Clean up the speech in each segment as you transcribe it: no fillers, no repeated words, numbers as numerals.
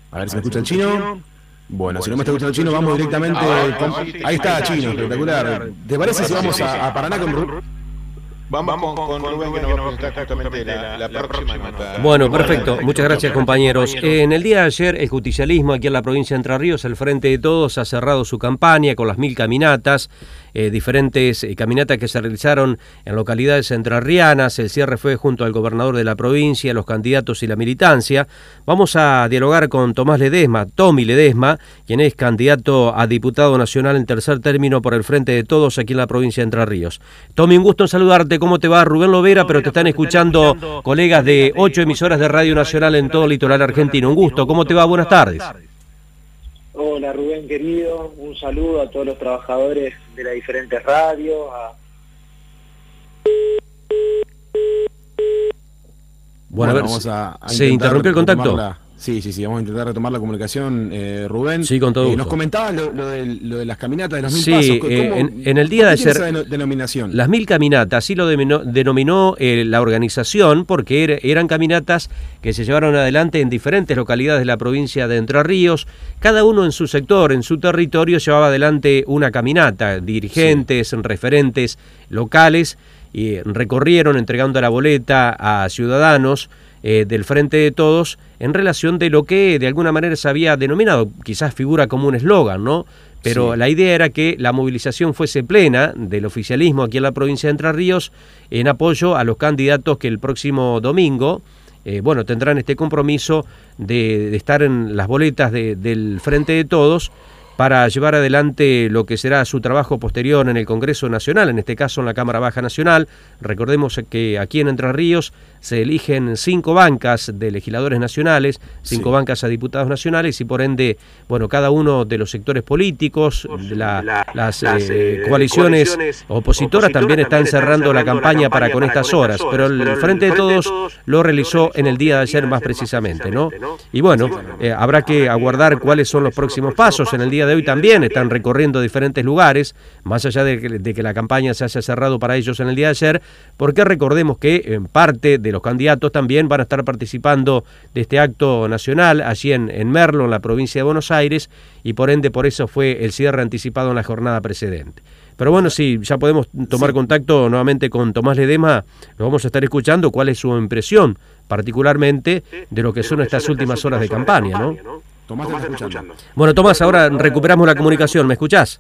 A ver si me escucha el chino. Bueno, si no me está escuchando el chino, vamos directamente ahí está, chino, espectacular. ¿Te parece si vamos a Paraná con Rubén? Vamos con Rubén, que nos va a presentar justamente la próxima nota. Bueno, perfecto. Muchas gracias, compañeros. En el día de ayer, el justicialismo aquí en la provincia de Entre Ríos, el Frente de Todos, ha cerrado su campaña con las 1000 caminatas, diferentes caminatas que se realizaron en localidades entrerrianas. El cierre fue junto al gobernador de la provincia, los candidatos y la militancia. Vamos a dialogar con Tomás Ledesma, Tommy Ledesma, quien es candidato a diputado nacional en tercer término por el Frente de Todos aquí en la provincia de Entre Ríos. Tommy, un gusto en saludarte. ¿Cómo te va? Rubén Lovera, pero te están escuchando colegas de 8 emisoras de Radio Nacional en todo el litoral argentino. Un gusto. ¿Cómo te va? Buenas tardes. Hola Rubén querido, un saludo a todos los trabajadores de las diferentes radios. Bueno, a ver, vamos a ¿se interrumpió el contacto? Sí, vamos a intentar retomar la comunicación, Rubén. Sí, con todo gusto. Nos comentabas lo de las caminatas de los 1000 sí, pasos. En el día de ayer, esa denominación? Las 1000 caminatas, así lo denominó la organización, porque eran caminatas que se llevaron adelante en diferentes localidades de la provincia de Entre Ríos. Cada uno en su sector, en su territorio, llevaba adelante una caminata. Dirigentes, referentes locales, y recorrieron entregando la boleta a ciudadanos del Frente de Todos en relación de lo que de alguna manera se había denominado, quizás figura como un eslogan, ¿no? Pero sí, la idea era que la movilización fuese plena del oficialismo aquí en la provincia de Entre Ríos en apoyo a los candidatos que el próximo domingo, tendrán este compromiso de estar en las boletas del Frente de Todos para llevar adelante lo que será su trabajo posterior en el Congreso Nacional, en este caso en la Cámara Baja Nacional. Recordemos que aquí en Entre Ríos se eligen 5 bancas de legisladores nacionales, 5 bancas a diputados nacionales y por ende, cada uno de los sectores políticos, las coaliciones opositoras también están cerrando la campaña para con estas horas, pero el Frente de Todos lo realizó en el día de ayer más precisamente, ¿no? Y habrá que aguardar cuáles son los próximos pasos. En el día de hoy también están recorriendo diferentes lugares, más allá de que la campaña se haya cerrado para ellos en el día de ayer, porque recordemos que en parte de los candidatos también van a estar participando de este acto nacional allí en Merlo, en la provincia de Buenos Aires, y por ende por eso fue el cierre anticipado en la jornada precedente. Pero bueno, sí, ya podemos tomar contacto nuevamente con Tomás Ledesma, lo vamos a estar escuchando, cuál es su impresión, particularmente de lo que son estas últimas horas de campaña, ¿no? Tomás, te está escuchando. Bueno, Tomás, ahora recuperamos la comunicación, ¿me escuchás?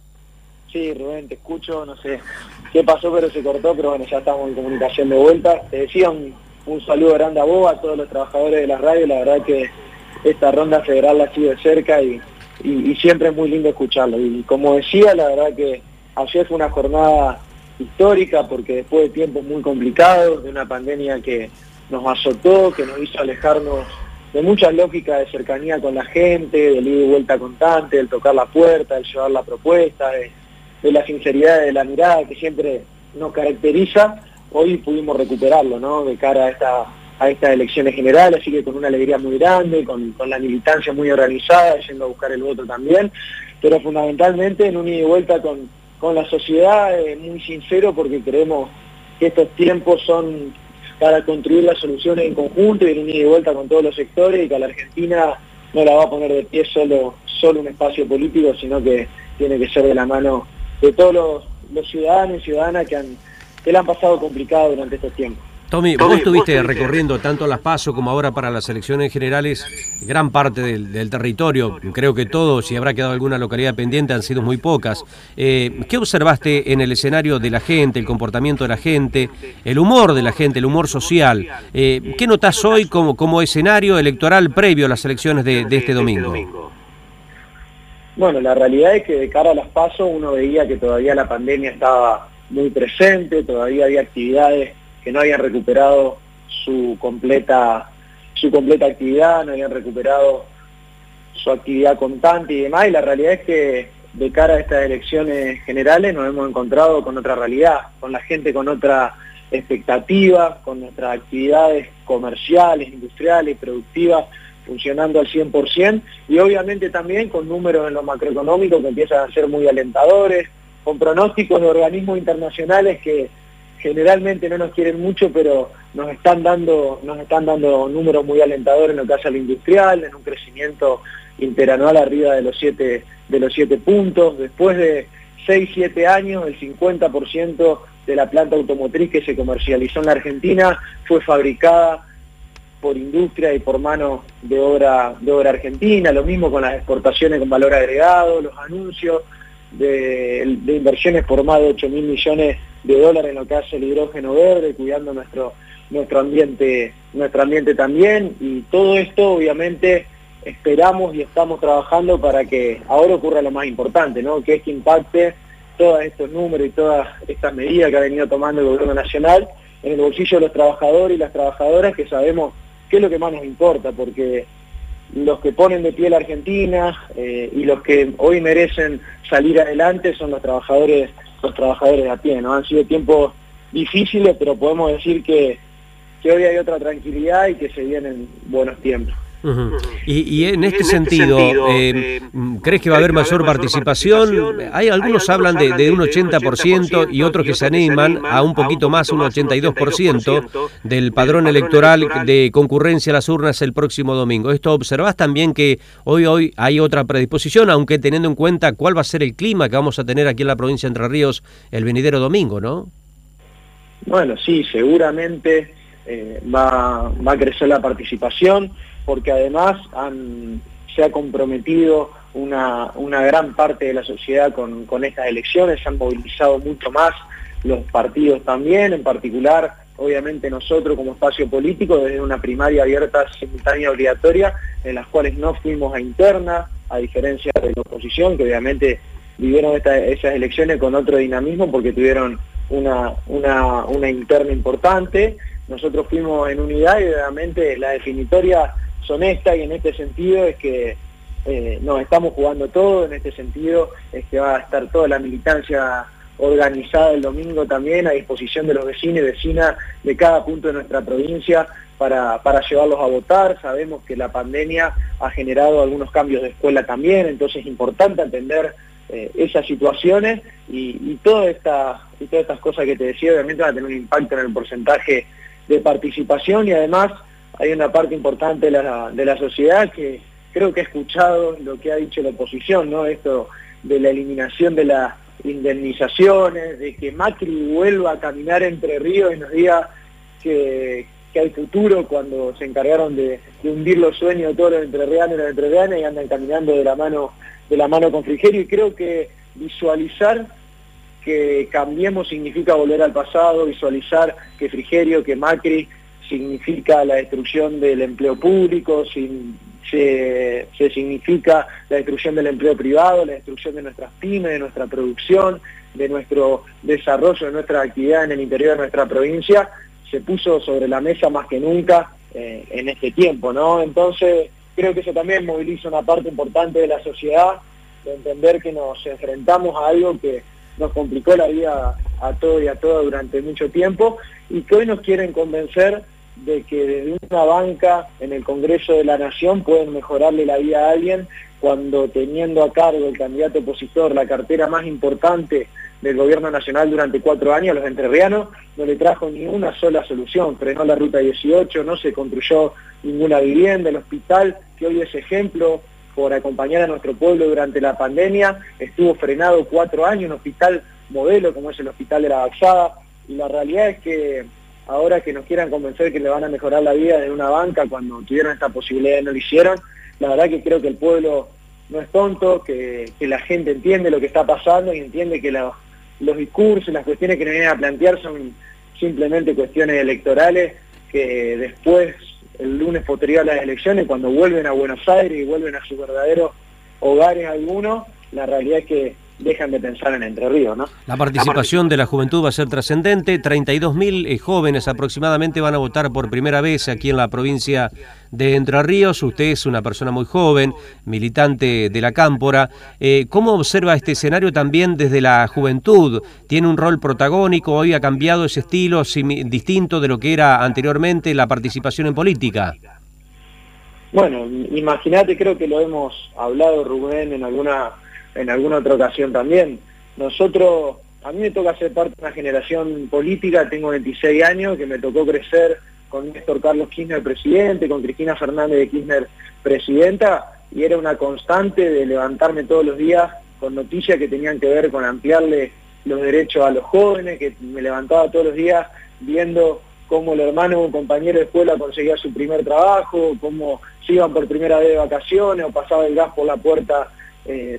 Sí, Rubén, te escucho, no sé qué pasó, pero se cortó, pero bueno, ya estamos en comunicación de vuelta. Te decía un saludo grande a vos, a todos los trabajadores de la radio, la verdad que esta ronda federal la ha sido de cerca y siempre es muy lindo escucharlo. Y como decía, la verdad que ayer fue una jornada histórica porque después de tiempos muy complicados, de una pandemia que nos azotó, que nos hizo alejarnos de muchas lógicas de cercanía con la gente, del ida y vuelta constante, del tocar la puerta, del llevar la propuesta, de la sinceridad de la mirada que siempre nos caracteriza. Hoy pudimos recuperarlo, ¿no?, de cara a estas elecciones generales, así que con una alegría muy grande, con la militancia muy organizada, yendo a buscar el voto también, pero fundamentalmente en un ida y vuelta con la sociedad, muy sincero, porque creemos que estos tiempos son para construir las soluciones en conjunto y en un ida y vuelta con todos los sectores, y que a la Argentina no la va a poner de pie solo un espacio político, sino que tiene que ser de la mano de todos los ciudadanos y ciudadanas que la han pasado complicado durante estos tiempos. Tommy, vos estuviste recorriendo tanto las PASO como ahora para las elecciones generales gran parte del territorio, creo que todos, si habrá quedado alguna localidad pendiente, han sido muy pocas. ¿Qué observaste en el escenario de la gente, el comportamiento de la gente, el humor de la gente, el humor social? ¿Qué notás hoy como escenario electoral previo a las elecciones de este domingo? Bueno, la realidad es que de cara a las PASO uno veía que todavía la pandemia estaba muy presente, todavía había actividades que no habían recuperado su completa actividad, no habían recuperado su actividad constante y demás, y la realidad es que de cara a estas elecciones generales nos hemos encontrado con otra realidad, con la gente con otra expectativa, con nuestras actividades comerciales, industriales, productivas, funcionando al 100%, y obviamente también con números en lo macroeconómico que empiezan a ser muy alentadores, con pronósticos de organismos internacionales que generalmente no nos quieren mucho, pero nos están dando números muy alentadores en lo que hace al industrial, en un crecimiento interanual arriba de los 7 puntos. Después de 6-7 años, el 50% de la planta automotriz que se comercializó en la Argentina fue fabricada por industria y por mano de obra argentina. Lo mismo con las exportaciones con valor agregado, los anuncios de inversiones por más de 8.000 millones de dólares en lo que hace el hidrógeno verde, cuidando nuestro ambiente también. Y todo esto obviamente esperamos y estamos trabajando para que ahora ocurra lo más importante, ¿no? Que es que impacte todos estos números y todas estas medidas que ha venido tomando el gobierno nacional en el bolsillo de los trabajadores y las trabajadoras, que sabemos qué es lo que más nos importa, porque los que ponen de pie la Argentina y los que hoy merecen salir adelante son los trabajadores a pie, ¿no? Han sido tiempos difíciles, pero podemos decir que hoy hay otra tranquilidad y que se vienen buenos tiempos. Y en este sentido, ¿crees que va a haber mayor participación? Hay algunos hablan de un 80% y otros que se animan a un poquito más, un 82% del padrón electoral de concurrencia a las urnas el próximo domingo. ¿Esto observás también que hoy hay otra predisposición, aunque teniendo en cuenta cuál va a ser el clima que vamos a tener aquí en la provincia de Entre Ríos el venidero domingo, ¿no? Bueno, sí, seguramente va a crecer la participación, porque además se ha comprometido una gran parte de la sociedad con estas elecciones, se han movilizado mucho más los partidos también, en particular, obviamente nosotros como espacio político, desde una primaria abierta, simultánea, obligatoria, en las cuales no fuimos a interna, a diferencia de la oposición, que obviamente vivieron esas elecciones con otro dinamismo porque tuvieron una interna importante. Nosotros fuimos en unidad y obviamente la definitoria son estas, y en este sentido es que nos estamos jugando todo, en este sentido es que va a estar toda la militancia organizada el domingo también a disposición de los vecinos y vecinas de cada punto de nuestra provincia para llevarlos a votar. Sabemos que la pandemia ha generado algunos cambios de escuela también, entonces es importante atender esas situaciones y todas estas cosas que te decía obviamente van a tener un impacto en el porcentaje de participación. Y además hay una parte importante de la sociedad que creo que ha escuchado lo que ha dicho la oposición, ¿no? Esto de la eliminación de las indemnizaciones, de que Macri vuelva a caminar Entre Ríos y nos diga que hay futuro, cuando se encargaron de hundir los sueños de todos los entrerrianos y las entrerrianas y andan caminando de la mano con Frigerio. Y creo que visualizar que Cambiemos significa volver al pasado, visualizar que Frigerio, que Macri significa la destrucción del empleo público, se significa la destrucción del empleo privado, la destrucción de nuestras pymes, de nuestra producción, de nuestro desarrollo, de nuestra actividad en el interior de nuestra provincia, se puso sobre la mesa más que nunca en este tiempo, ¿no? Entonces creo que eso también moviliza una parte importante de la sociedad, de entender que nos enfrentamos a algo que nos complicó la vida a todos y a todas durante mucho tiempo, y que hoy nos quieren convencer de que desde una banca en el Congreso de la Nación pueden mejorarle la vida a alguien, cuando teniendo a cargo el candidato opositor la cartera más importante del gobierno nacional durante 4 años, los entrerrianos, no le trajo ni una sola solución. Frenó la ruta 18, no se construyó ninguna vivienda, el hospital, que hoy es ejemplo por acompañar a nuestro pueblo durante la pandemia, estuvo frenado 4 años, un hospital modelo como es el Hospital de la Baxada, y la realidad es que ahora que nos quieran convencer que le van a mejorar la vida de una banca cuando tuvieron esta posibilidad y no lo hicieron, la verdad que creo que el pueblo no es tonto, que la gente entiende lo que está pasando y entiende que los discursos, las cuestiones que nos vienen a plantear son simplemente cuestiones electorales, que después, el lunes posterior a las elecciones, cuando vuelven a Buenos Aires y vuelven a sus verdaderos hogares algunos, la realidad es que dejan de pensar en Entre Ríos, ¿no? La participación de la juventud va a ser trascendente. 32.000 jóvenes aproximadamente van a votar por primera vez aquí en la provincia de Entre Ríos. Usted es una persona muy joven, militante de la Cámpora. ¿Cómo observa este escenario también desde la juventud? ¿Tiene un rol protagónico? ¿Hoy ha cambiado ese estilo distinto de lo que era anteriormente la participación en política? Bueno, imagínate, creo que lo hemos hablado, Rubén, en alguna otra ocasión también. Nosotros a mí me toca ser parte de una generación política, tengo 26 años, que me tocó crecer con Néstor Carlos Kirchner presidente, con Cristina Fernández de Kirchner presidenta, y era una constante de levantarme todos los días con noticias que tenían que ver con ampliarle los derechos a los jóvenes, que me levantaba todos los días viendo cómo el hermano de un compañero de escuela conseguía su primer trabajo, cómo se iban por primera vez de vacaciones, o pasaba el gas por la puerta, de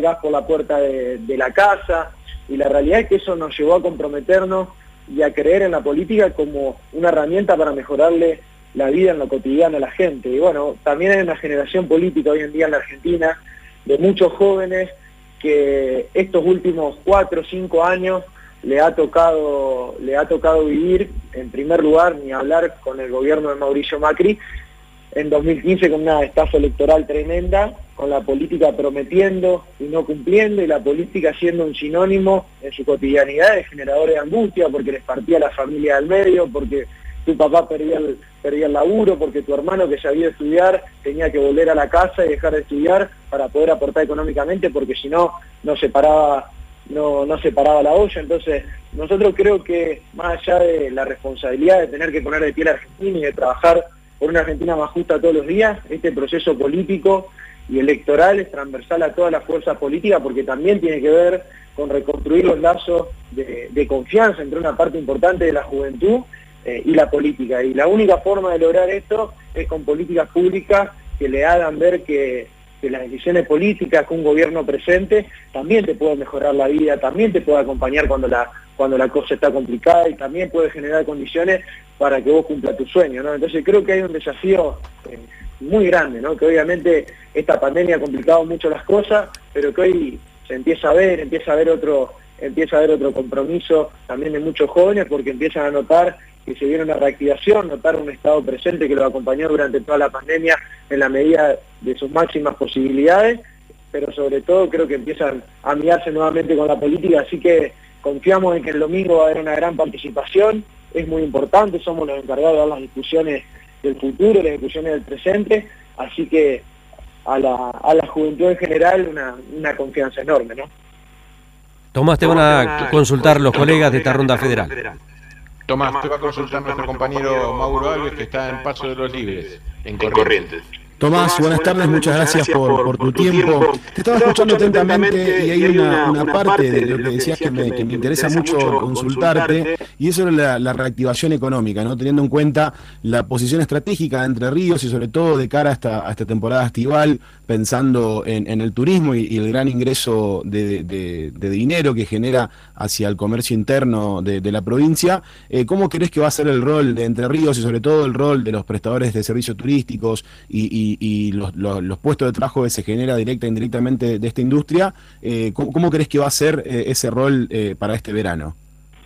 la casa, y la realidad es que eso nos llevó a comprometernos y a creer en la política como una herramienta para mejorarle la vida en lo cotidiano a la gente. Y bueno, también hay una generación política hoy en día en la Argentina de muchos jóvenes que estos últimos 4 o 5 años le ha tocado vivir, en primer lugar, ni hablar con el gobierno de Mauricio Macri, en 2015 con una estafa electoral tremenda, con la política prometiendo y no cumpliendo, y la política siendo un sinónimo en su cotidianidad de generadores de angustia, porque les partía la familia del medio, porque tu papá perdía el laburo, porque tu hermano que sabía estudiar tenía que volver a la casa y dejar de estudiar para poder aportar económicamente, porque si no, no se paraba la olla. Entonces, nosotros creo que más allá de la responsabilidad de tener que poner de pie a la Argentina y de trabajar por una Argentina más justa todos los días, este proceso político y electoral es transversal a todas las fuerzas políticas, porque también tiene que ver con reconstruir los lazos de confianza entre una parte importante de la juventud y la política. Y la única forma de lograr esto es con políticas públicas que le hagan ver que las decisiones políticas, que un gobierno presente también te puede mejorar la vida, también te puede acompañar cuando la cosa está complicada, y también puede generar condiciones para que vos cumpla tu sueño, ¿no? Entonces creo que hay un desafío muy grande, ¿no? Que obviamente esta pandemia ha complicado mucho las cosas, pero que hoy se empieza a ver otro compromiso también de muchos jóvenes, porque empiezan a notar que se viene una reactivación, notar un Estado presente que los acompañó durante toda la pandemia en la medida de sus máximas posibilidades, pero sobre todo creo que empiezan a amigarse nuevamente con la política, así que confiamos en que el domingo va a haber una gran participación, es muy importante, somos los encargados de dar las discusiones del futuro, las discusiones del presente, así que a la juventud en general una confianza enorme, ¿no? Tomás, te van a consultar los colegas de esta ronda federal. Tomás, te va a consultar nuestro compañero Mauro Alves, que está en Paso de los Libres, en Corrientes. Tomás, buenas tardes, muchas gracias por tu tiempo. Te estaba escuchando atentamente y hay una parte de lo que decías que me interesa mucho consultarte, y eso es la reactivación económica, ¿no? Teniendo en cuenta la posición estratégica de Entre Ríos y sobre todo de cara a esta temporada estival, pensando en el turismo y el gran ingreso de dinero que genera hacia el comercio interno de la provincia. ¿Cómo crees que va a ser el rol de Entre Ríos y sobre todo el rol de los prestadores de servicios turísticos y los puestos de trabajo que se genera directa e indirectamente de esta industria? ¿Cómo crees que va a ser ese rol para este verano?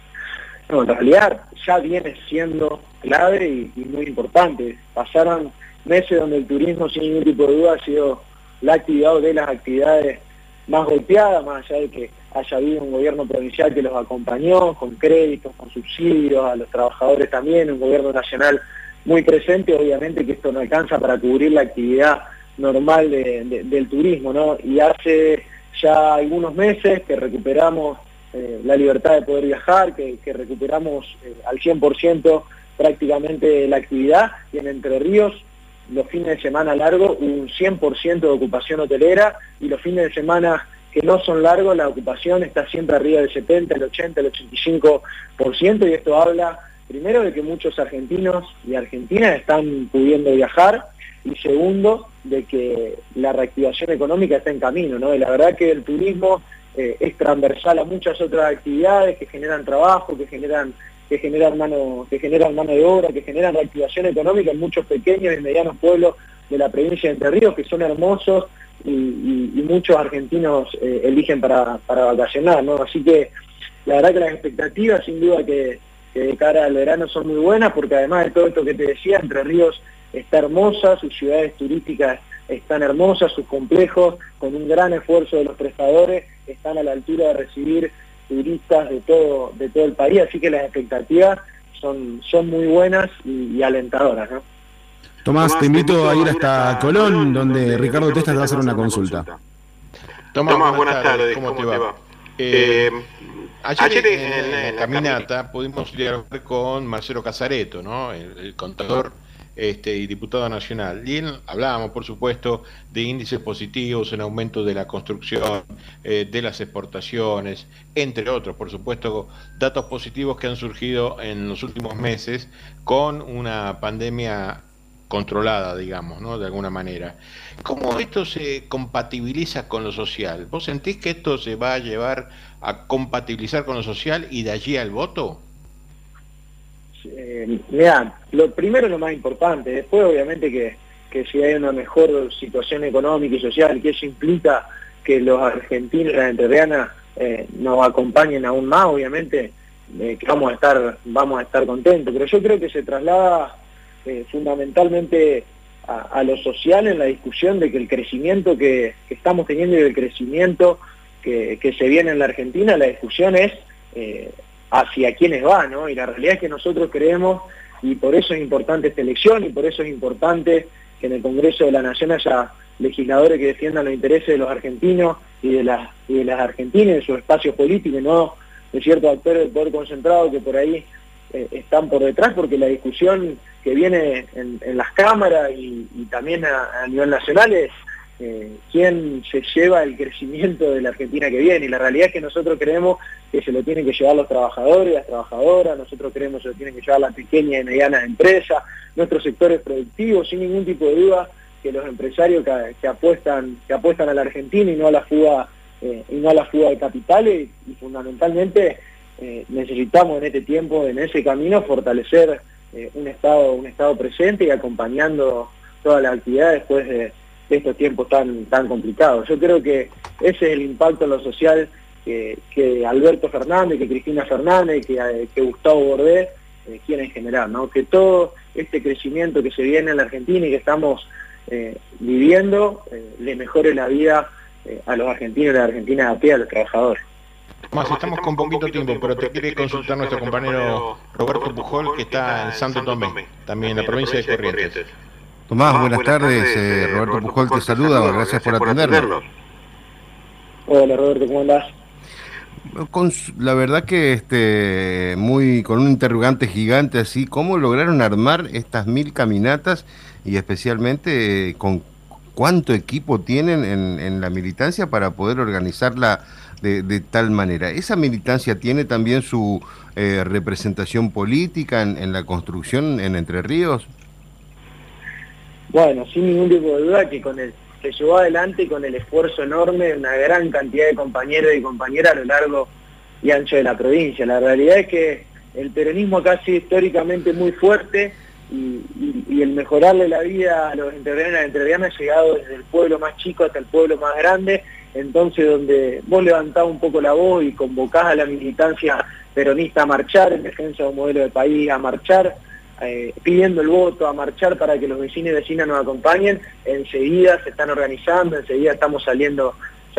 No, en realidad ya viene siendo clave y muy importante. Pasaron meses donde el turismo, sin ningún tipo de duda, ha sido la actividad o de las actividades más golpeadas, más allá de que haya habido un gobierno provincial que los acompañó con créditos, con subsidios, a los trabajadores también, un gobierno nacional muy presente. Obviamente que esto no alcanza para cubrir la actividad normal del turismo, ¿no? Y hace ya algunos meses que recuperamos la libertad de poder viajar, que recuperamos al 100% prácticamente la actividad, y en Entre Ríos los fines de semana largos un 100% de ocupación hotelera, y los fines de semana que no son largos la ocupación está siempre arriba del 70, el 80, el 85%, y esto habla primero de que muchos argentinos y argentinas están pudiendo viajar, y segundo, de que la reactivación económica está en camino, ¿no? Y la verdad que el turismo es transversal a muchas otras actividades que generan trabajo, que generan mano de obra, que generan reactivación económica en muchos pequeños y medianos pueblos de la provincia de Entre Ríos, que son hermosos y muchos argentinos eligen para vacacionar, ¿no? Así que la verdad que las expectativas, sin duda que de cara al verano, son muy buenas, porque además de todo esto que te decía, Entre Ríos está hermosa, sus ciudades turísticas están hermosas, sus complejos, con un gran esfuerzo de los prestadores, están a la altura de recibir turistas de todo el país, así que las expectativas son muy buenas y alentadoras, ¿no? Tomás, te invito a ir hasta Colón, donde Ricardo Testa te va a hacer una consulta. Tomás, buenas tardes, ¿cómo te va? Ayer en la caminata pudimos dialogar con Marcelo Casareto, ¿no? El contador y diputado nacional. Y hablábamos, por supuesto, de índices positivos en aumento de la construcción, de las exportaciones, entre otros, por supuesto, datos positivos que han surgido en los últimos meses con una pandemia controlada, digamos, ¿no? De alguna manera. ¿Cómo esto se compatibiliza con lo social? ¿Vos sentís que esto se va a llevar a compatibilizar con lo social y de allí al voto? Mirá, lo primero es lo más importante, después obviamente que si hay una mejor situación económica y social, que eso implica que los argentinos y las entrerrianas nos acompañen aún más, obviamente que vamos a estar contentos, pero yo creo que se traslada fundamentalmente a lo social en la discusión de que el crecimiento que estamos teniendo y el crecimiento que se viene en la Argentina, la discusión es hacia quiénes va, ¿no? Y la realidad es que nosotros creemos, y por eso es importante esta elección, y por eso es importante que en el Congreso de la Nación haya legisladores que defiendan los intereses de los argentinos y de las argentinas, de sus espacios políticos, no de ciertos actores del poder concentrado que por ahí están por detrás, porque la discusión que viene en las cámaras y también a nivel nacional es quién se lleva el crecimiento de la Argentina que viene, y la realidad es que nosotros creemos que se lo tienen que llevar los trabajadores y las trabajadoras, nosotros creemos que se lo tienen que llevar las pequeñas y medianas empresas, nuestros sectores productivos, sin ningún tipo de duda que los empresarios que apuestan a la Argentina y no a la fuga de capitales, y fundamentalmente necesitamos en este tiempo, en ese camino, fortalecer un estado presente y acompañando todas las actividades después de estos tiempos tan complicados. Yo creo que ese es el impacto en lo social que Alberto Fernández, que Cristina Fernández, que Gustavo Bordé quieren generar, ¿no? Que todo este crecimiento que se viene en la Argentina y que estamos viviendo le mejore la vida a los argentinos y a las argentinas a pie, a los trabajadores. Más, estamos con poquito tiempo, pero te quiere consultar nuestro compañero Roberto Pujol, que está en Santo Tomé, también en la provincia de Corrientes. Tomás, buenas tardes. Roberto Pujol te saluda, gracias por atendernos. Hola Roberto, ¿cómo andás? La verdad que con un interrogante gigante así, ¿cómo lograron armar estas 1000 caminatas y especialmente con cuánto equipo tienen en la militancia para poder organizarla de tal manera? ¿Esa militancia tiene también su representación política en la construcción en Entre Ríos? Bueno, sin ningún tipo de duda que se llevó adelante y con el esfuerzo enorme de una gran cantidad de compañeros y compañeras a lo largo y ancho de la provincia. La realidad es que el peronismo acá ha sido históricamente muy fuerte y el mejorarle la vida a los entrerrianos ha llegado desde el pueblo más chico hasta el pueblo más grande. Entonces, donde vos levantás un poco la voz y convocás a la militancia peronista a marchar en defensa de un modelo de país, a marchar pidiendo el voto, a marchar para que los vecinos y vecinas nos acompañen, enseguida se están organizando, enseguida estamos saliendo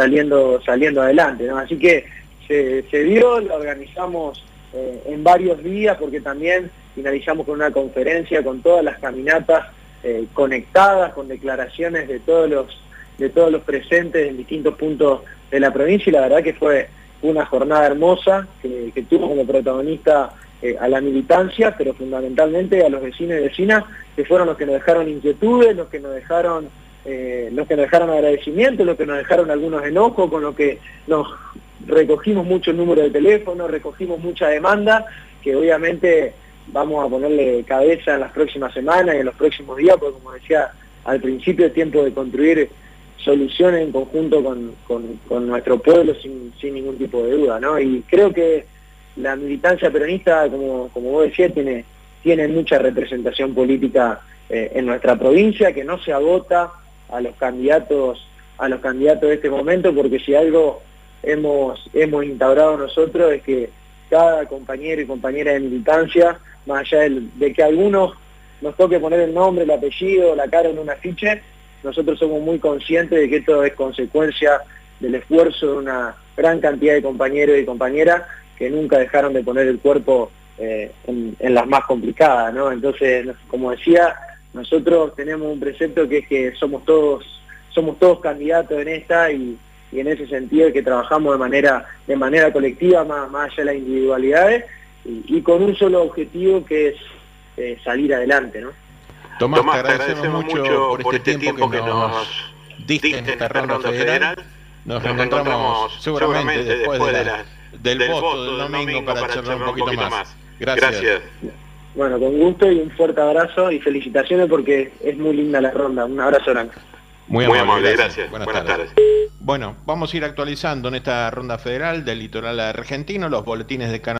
adelante, ¿no? Así que se dio, lo organizamos en varios días, porque también finalizamos con una conferencia con todas las caminatas conectadas, con declaraciones de todos los presentes en distintos puntos de la provincia, y la verdad que fue una jornada hermosa que tuvo como protagonista a la militancia, pero fundamentalmente a los vecinos y vecinas, que fueron los que nos dejaron inquietudes, los que nos dejaron agradecimientos, los que nos dejaron algunos enojos, con lo que nos recogimos mucho el número de teléfono, recogimos mucha demanda, que obviamente vamos a ponerle cabeza en las próximas semanas y en los próximos días, porque como decía al principio, es tiempo de construir soluciones en conjunto con nuestro pueblo sin ningún tipo de duda, ¿no? Y creo que la militancia peronista, como vos decías, tiene mucha representación política en nuestra provincia, que no se agota a los candidatos de este momento, porque si algo hemos instaurado nosotros es que cada compañero y compañera de militancia, más allá de que a algunos nos toque poner el nombre, el apellido, la cara en un afiche, nosotros somos muy conscientes de que esto es consecuencia del esfuerzo de una gran cantidad de compañeros y compañeras que nunca dejaron de poner el cuerpo en las más complicadas, ¿no? Entonces, como decía, nosotros tenemos un precepto que es que somos todos candidatos en esta, y y en ese sentido es que trabajamos de manera colectiva, más allá de las individualidades, y con un solo objetivo que es salir adelante, ¿no? Tomás, te agradecemos mucho por este tiempo que nos diste en esta ronda federal. Nos reencontramos seguramente después del voto del domingo para charlar un poquito más. Gracias. Bueno, con gusto y un fuerte abrazo y felicitaciones porque es muy linda la ronda. Un abrazo grande. Muy amable, gracias. Buenas tardes. Bueno, vamos a ir actualizando en esta ronda federal del litoral argentino los boletines de Canal